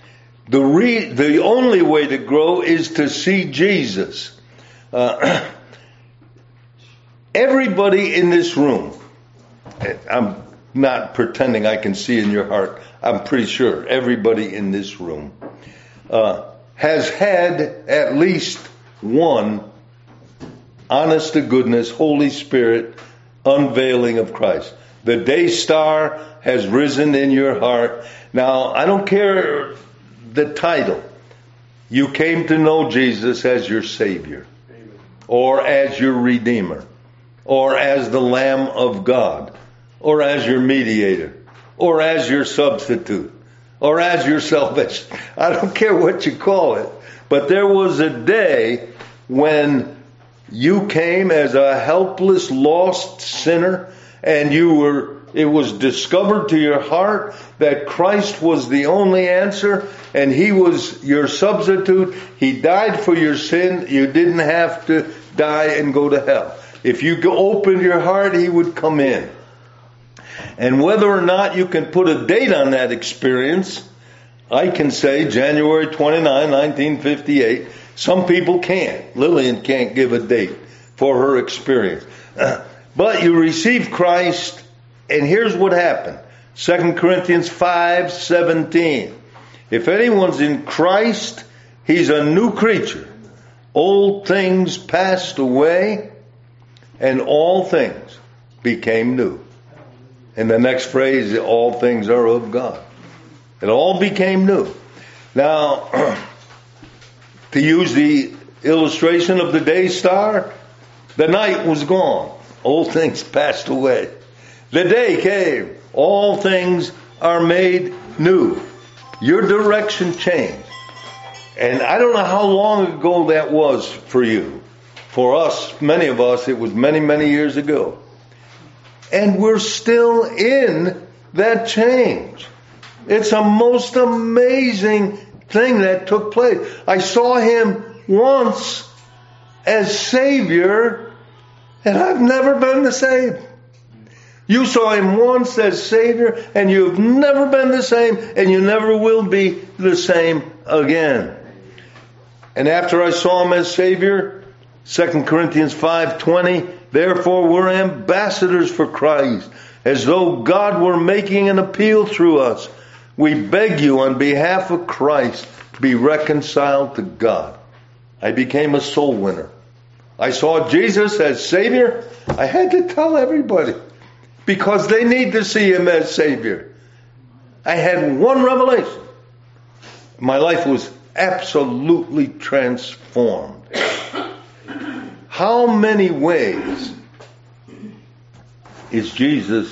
The only way to grow is to see Jesus. Everybody in this room, I'm not pretending I can see in your heart. I'm pretty sure everybody in this room has had at least one honest to goodness, Holy Spirit unveiling of Christ. The day star has risen in your heart. Now, I don't care the title. You came to know Jesus as your Savior, or as your Redeemer, or as the Lamb of God, or as your mediator, or as your substitute, or as your salvation. I don't care what you call it. But there was a day when you came as a helpless, lost sinner, and it was discovered to your heart that Christ was the only answer, and He was your substitute. He died for your sin. You didn't have to die and go to hell. If you opened your heart, He would come in. And whether or not you can put a date on that experience, I can say January 29, 1958. Some people can't. Lillian can't give a date for her experience. But you received Christ, and here's what happened. 2 Corinthians 5:17. If anyone's in Christ, he's a new creature. Old things passed away, and all things became new. And the next phrase, all things are of God. It all became new. Now, to use the illustration of the day star, the night was gone. Old things passed away. The day came. All things are made new. Your direction changed. And I don't know how long ago that was for you. For us, many of us, it was many, many years ago. And we're still in that change. It's a most amazing thing that took place. I saw Him once as Savior, and I've never been the same. You saw Him once as Savior, and you've never been the same, and you never will be the same again. And after I saw Him as Savior, 2 Corinthians 5:20, therefore we're ambassadors for Christ, as though God were making an appeal through us. We beg you on behalf of Christ, be reconciled to God. I became a soul winner. I saw Jesus as Savior. I had to tell everybody because they need to see Him as Savior. I had one revelation. My life was absolutely transformed. How many ways is Jesus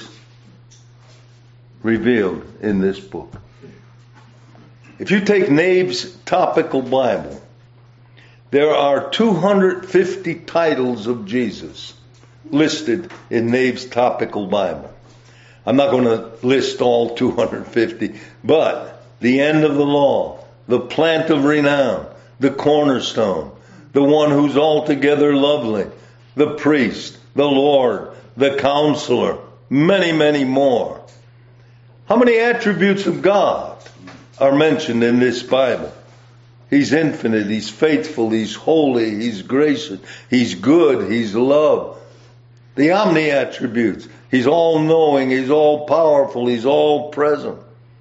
revealed in this book? If you take Nave's Topical Bible, there are 250 titles of Jesus listed in Nave's Topical Bible. I'm not going to list all 250, but the end of the law, the plant of renown, the cornerstone, the one who's altogether lovely, the priest, the Lord, the counselor, many, many more. How many attributes of God are mentioned in this Bible? He's infinite, He's faithful, He's holy, He's gracious, He's good, He's love. The omni-attributes. He's all-knowing, He's all-powerful, He's all-present.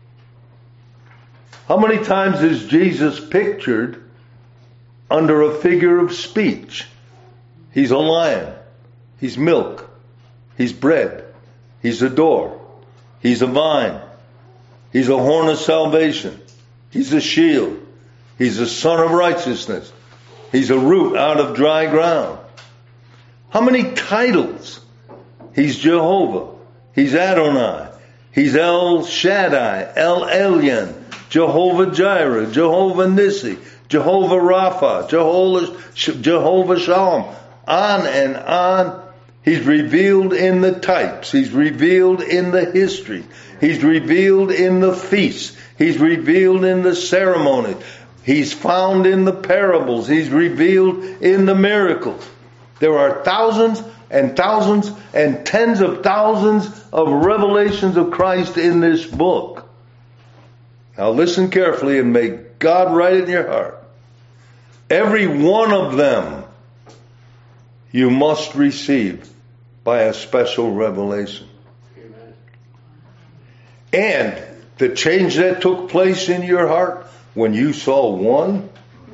How many times is Jesus pictured under a figure of speech? He's a lion, He's milk, He's bread, He's a door, He's a vine, He's a horn of salvation, He's a shield, He's a son of righteousness, He's a root out of dry ground. How many titles? He's Jehovah, He's Adonai, He's El Shaddai, El Elyon, Jehovah Jireh, Jehovah Nissi, Jehovah Rapha, Jehovah Shalom, on and on. He's revealed in the types. He's revealed in the history. He's revealed in the feasts. He's revealed in the ceremonies. He's found in the parables. He's revealed in the miracles. There are thousands and thousands and tens of thousands of revelations of Christ in this book. Now listen carefully and may God write it in your heart. Every one of them you must receive by a special revelation. Amen. And the change that took place in your heart when you saw one,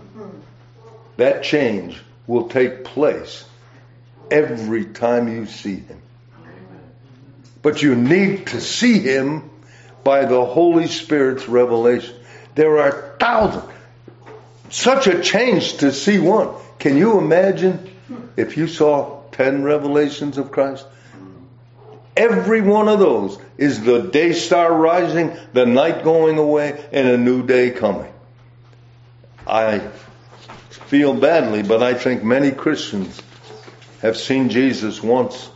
that change will take place every time you see him. But you need to see him by the Holy Spirit's revelation. There are thousands. Such a change to see one. Can you imagine if you saw 10 revelations of Christ? Every one of those is the day star rising, the night going away, and a new day coming. I feel badly, but I think many Christians have seen Jesus once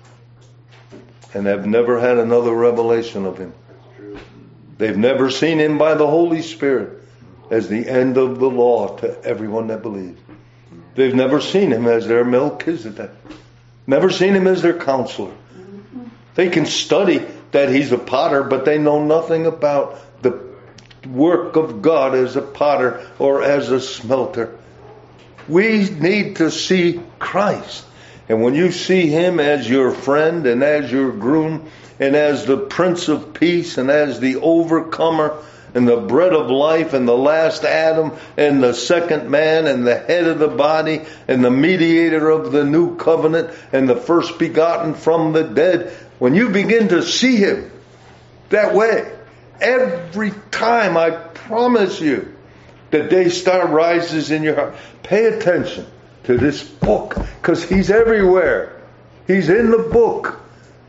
and have never had another revelation of him. They've never seen him by the Holy Spirit as the end of the law to everyone that believes. They've never seen him as their Melchizedek. Never seen him as their counselor. They can study that he's a potter, but they know nothing about the work of God as a potter or as a smelter. We need to see Christ. And when you see him as your friend and as your groom and as the Prince of Peace and as the overcomer and the bread of life and the last Adam and the second man and the head of the body and the mediator of the new covenant and the first begotten from the dead, when you begin to see him that way, every time, I promise you, the day star rises in your heart. Pay attention to this book, because he's everywhere. He's in the book.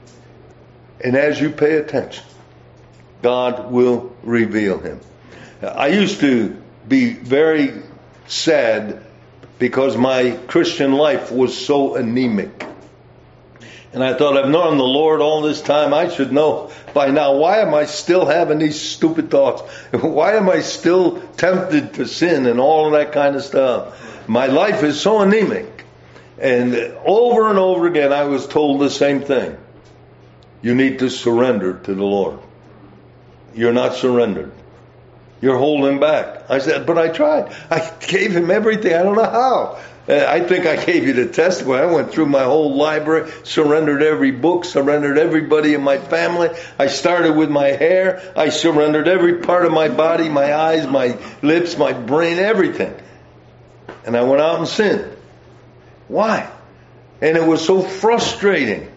And as you pay attention, God will reveal him. I used to be very sad because my Christian life was so anemic. And I thought, I've known the Lord all this time. I should know by now. Why am I still having these stupid thoughts? Why am I still tempted to sin and all of that kind of stuff? My life is so anemic. And over again, I was told the same thing. You need to surrender to the Lord. You're not surrendered. You're holding back. I said, but I tried. I gave him everything. I don't know how. I think I gave you the testimony. I went through my whole library, surrendered every book, surrendered everybody in my family. I started with my hair. I surrendered every part of my body, my eyes, my lips, my brain, everything. And I went out and sinned. Why? And it was so frustrating.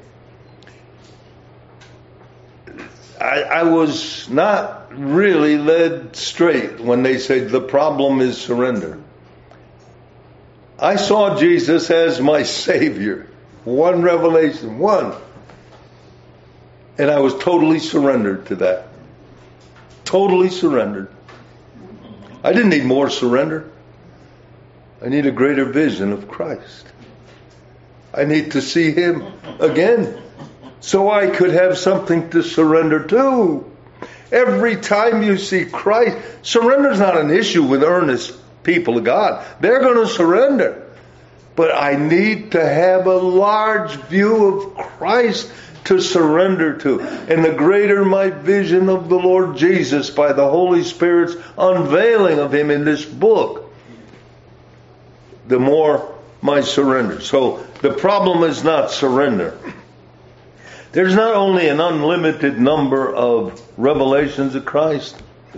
I was not really led straight when they said the problem is surrender. I saw Jesus as my Savior. One revelation, one. And I was totally surrendered to that. Totally surrendered. I didn't need more surrender. I need a greater vision of Christ. I need to see him again so I could have something to surrender to. Every time you see Christ, surrender is not an issue with earnest people of God. They're going to surrender. But I need to have a large view of Christ to surrender to. And the greater my vision of the Lord Jesus by the Holy Spirit's unveiling of him in this book, the more my surrender. So the problem is not surrender. There's not only an unlimited number of revelations of Christ,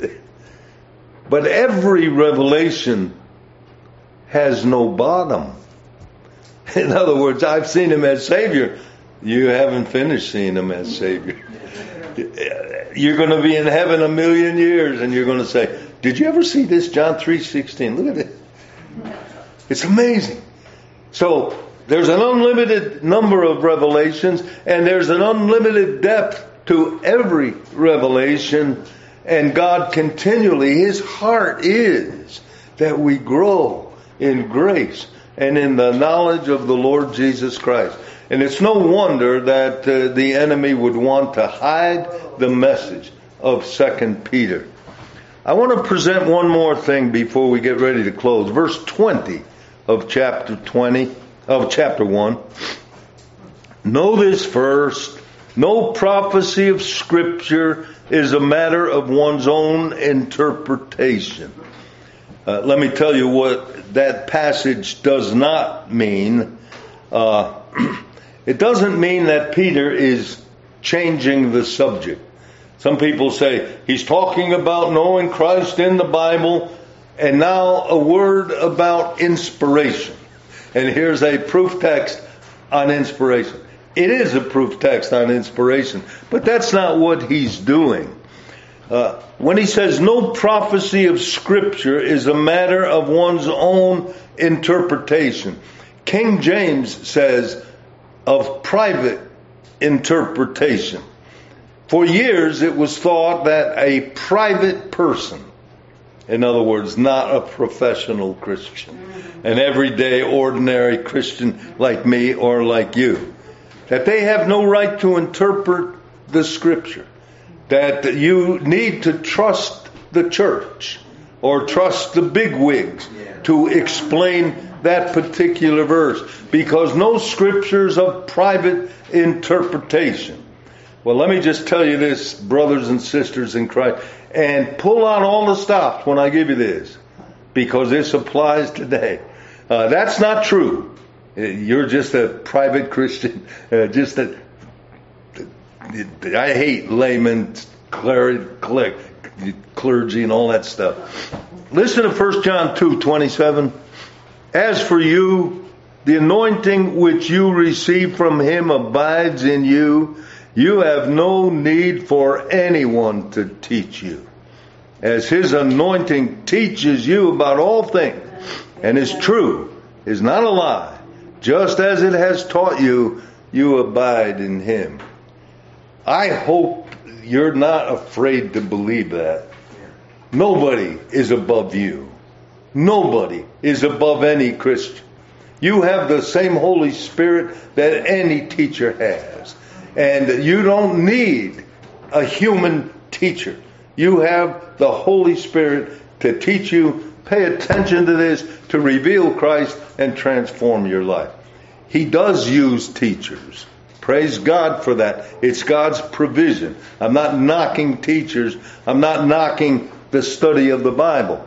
but every revelation has no bottom. In other words, I've seen him as Savior. You haven't finished seeing him as Savior. You're going to be in heaven 1,000,000 years and you're going to say, did you ever see this? John 3:16. Look at it. It's amazing. So there's an unlimited number of revelations and there's an unlimited depth to every revelation. And God continually, his heart is that we grow in grace and in the knowledge of the Lord Jesus Christ. And it's no wonder that the enemy would want to hide the message of 2 Peter. I want to present one more thing before we get ready to close. Verse 20 of chapter 1. Know this first. No prophecy of Scripture is a matter of one's own interpretation. Let me tell you what that passage does not mean. It doesn't mean that Peter is changing the subject. Some people say he's talking about knowing Christ in the Bible, and now a word about inspiration. And here's a proof text on inspiration. It is a proof text on inspiration, but that's not what he's doing. When he says no prophecy of Scripture is a matter of one's own interpretation, King James says of private interpretation. For years it was thought that a private person, in other words, not a professional Christian, an everyday ordinary Christian like me or like you, that they have no right to interpret the Scripture. That you need to trust the church or trust the bigwigs to explain that particular verse, because no Scriptures of private interpretation. Well, let me just tell you this, brothers and sisters in Christ, and pull out all the stops when I give you this, because this applies today. That's not true. You're just a private Christian, I hate laymen, clergy, and all that stuff. Listen to 1 John 2:27. As for you, the anointing which you receive from him abides in you. You have no need for anyone to teach you, as his anointing teaches you about all things, and is true, is not a lie. Just as it has taught you, you abide in him. I hope you're not afraid to believe that. Nobody is above you. Nobody is above any Christian. You have the same Holy Spirit that any teacher has. And you don't need a human teacher. You have the Holy Spirit to teach you. Pay attention to this, to reveal Christ and transform your life. He does use teachers. Praise God for that. It's God's provision. I'm not knocking teachers. I'm not knocking the study of the Bible.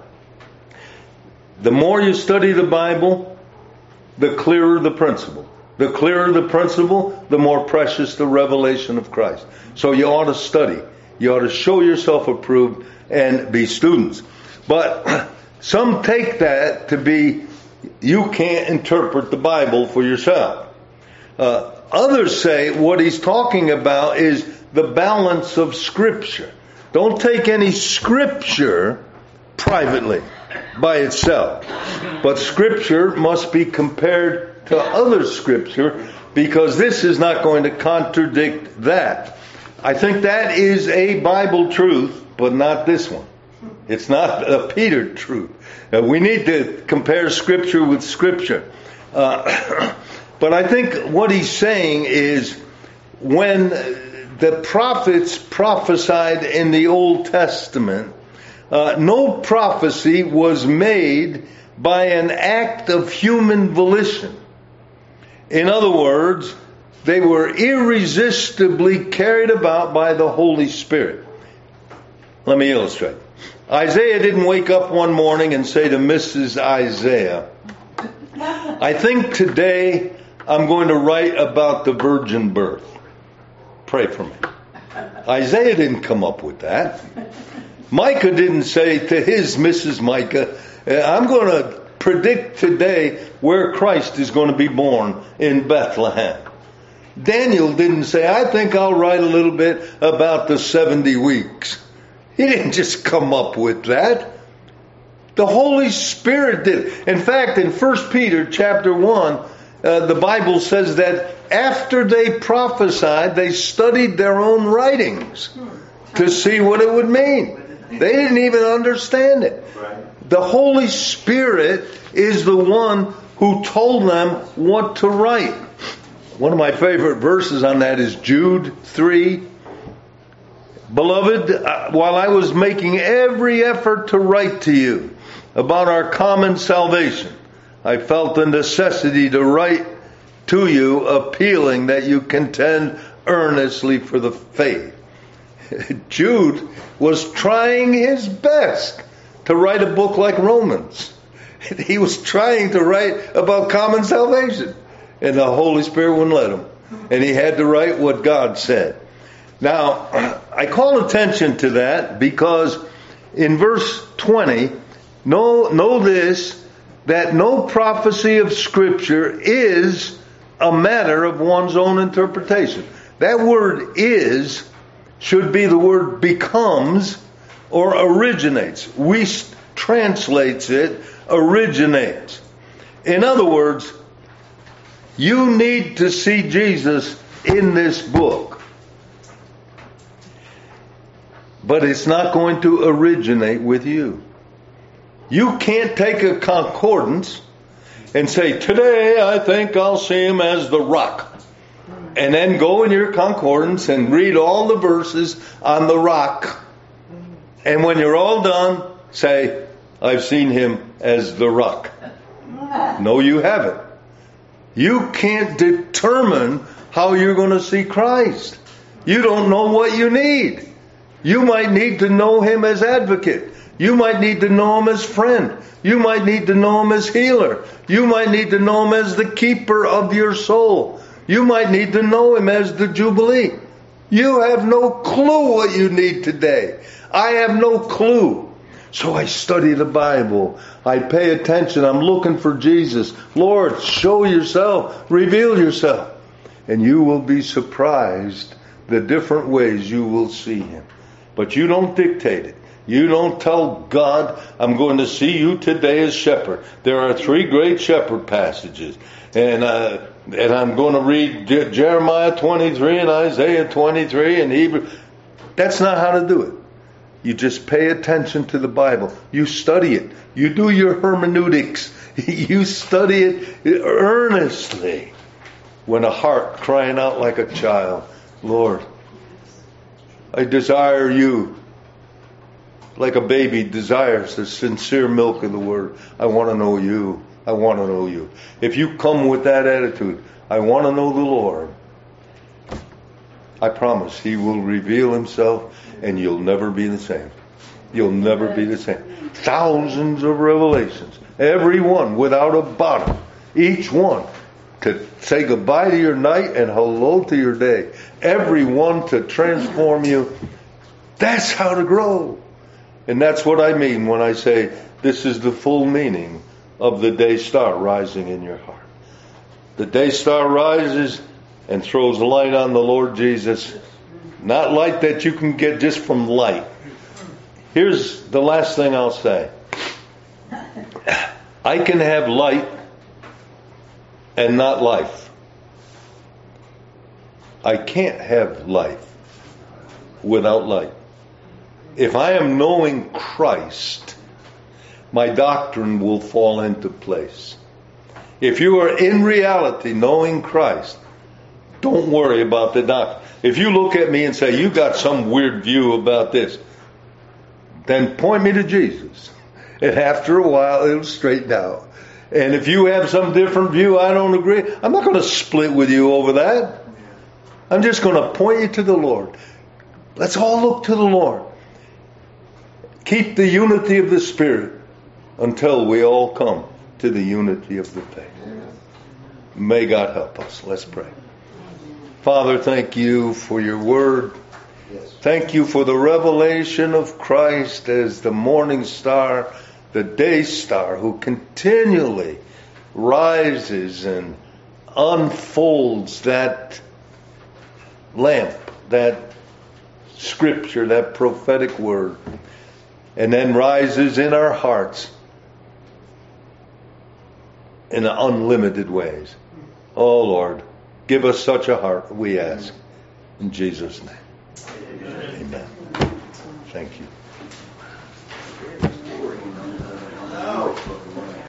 The more you study the Bible, the clearer the principle. The clearer the principle, the more precious the revelation of Christ. So you ought to study. You ought to show yourself approved and be students. But some take that to be, you can't interpret the Bible for yourself. Others say what he's talking about is the balance of Scripture. Don't take any Scripture privately by itself. But Scripture must be compared to other Scripture, because this is not going to contradict that. I think that is a Bible truth, but not this one. It's not a Peter truth. We need to compare Scripture with Scripture. But I think what he's saying is, when the prophets prophesied in the Old Testament, no prophecy was made by an act of human volition. In other words, they were irresistibly carried about by the Holy Spirit. Let me illustrate. Isaiah didn't wake up one morning and say to Mrs. Isaiah, I think today I'm going to write about the virgin birth. Pray for me. Isaiah didn't come up with that. Micah didn't say to his Mrs. Micah, I'm going to predict today where Christ is going to be born in Bethlehem. Daniel didn't say, I think I'll write a little bit about the 70 weeks. He didn't just come up with that. The Holy Spirit did. In fact, in 1 Peter chapter 1, the Bible says that after they prophesied, they studied their own writings to see what it would mean. They didn't even understand it. The Holy Spirit is the one who told them what to write. One of my favorite verses on that is Jude 3. Beloved, while I was making every effort to write to you about our common salvation, I felt the necessity to write to you, appealing that you contend earnestly for the faith. Jude was trying his best to write a book like Romans. He was trying to write about common salvation, and the Holy Spirit wouldn't let him. And he had to write what God said. Now, I call attention to that because in verse 20, know this, that no prophecy of Scripture is a matter of one's own interpretation. That word is should be the word becomes or originates. We translates it originates. In other words, you need to see Jesus in this book. But it's not going to originate with you. You can't take a concordance and say, today I think I'll see him as the rock. And then go in your concordance and read all the verses on the rock. And when you're all done, say, I've seen him as the rock. No, you haven't. You can't determine how you're going to see Christ. You don't know what you need. You might need to know him as advocate. You might need to know him as friend. You might need to know him as healer. You might need to know him as the keeper of your soul. You might need to know him as the Jubilee. You have no clue what you need today. I have no clue. So I study the Bible. I pay attention. I'm looking for Jesus. Lord, show yourself. Reveal yourself. And you will be surprised the different ways you will see him. But you don't dictate it. You don't tell God, I'm going to see you today as shepherd. There are 3 great shepherd passages. And I'm going to read Jeremiah 23 and Isaiah 23 and Hebrew. That's not how to do it. You just pay attention to the Bible. You study it. You do your hermeneutics. You study it earnestly. When a heart crying out like a child, Lord, I desire you. Like a baby desires the sincere milk of the Word. I want to know you. I want to know you. If you come with that attitude, I want to know the Lord, I promise he will reveal himself and you'll never be the same. You'll never be the same. Thousands of revelations. Every one without a bottom. Each one to say goodbye to your night and hello to your day. Every one to transform you. That's how to grow. And that's what I mean when I say this is the full meaning of the day star rising in your heart. The day star rises and throws light on the Lord Jesus. Not light that you can get just from light. Here's the last thing I'll say. I can have light and not life. I can't have life without light. If I am knowing Christ, my doctrine will fall into place. If you are in reality knowing Christ, don't worry about the doctrine. If you look at me and say, you got some weird view about this, then point me to Jesus. And after a while, it'll straighten out. And if you have some different view, I don't agree, I'm not going to split with you over that. I'm just going to point you to the Lord. Let's all look to the Lord. Keep the unity of the Spirit until we all come to the unity of the faith. May God help us. Let's pray. Father, thank you for your word. Thank you for the revelation of Christ as the morning star, the day star, who continually rises and unfolds that lamp, that scripture, that prophetic word, and then rises in our hearts in unlimited ways. Oh Lord, give us such a heart, we ask. In Jesus' name. Amen. Thank you.